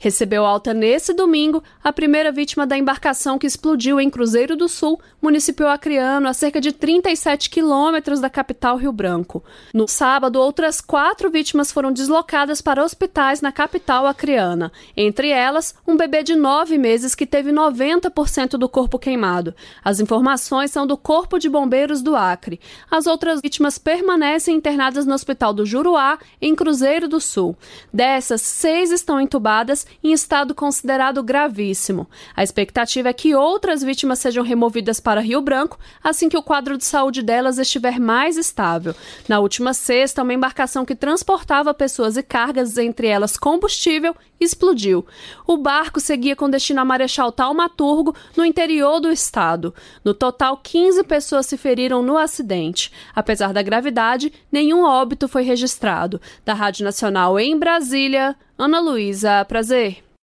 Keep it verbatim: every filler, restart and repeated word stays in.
Recebeu alta nesse domingo a primeira vítima da embarcação que explodiu em Cruzeiro do Sul, município acreano, a cerca de trinta e sete quilômetros da capital Rio Branco. No sábado, outras quatro vítimas foram deslocadas para hospitais na capital acreana. Entre elas, um bebê de nove meses que teve noventa por cento do corpo queimado. As informações são do Corpo de Bombeiros do Acre. As outras vítimas permanecem internadas no Hospital do Juruá, em Cruzeiro do Sul. Dessas, seis estão entubadas em estado considerado gravíssimo. A expectativa é que outras vítimas sejam removidas para Rio Branco assim que o quadro de saúde delas estiver mais estável. Na última sexta, uma embarcação que transportava pessoas e cargas, entre elas combustível, explodiu. O barco seguia com destino a Marechal Thaumaturgo, no interior do estado. No total, quinze pessoas se feriram no acidente. Apesar da gravidade, nenhum óbito foi registrado. Da Rádio Nacional em Brasília, Ana Luísa Prazer.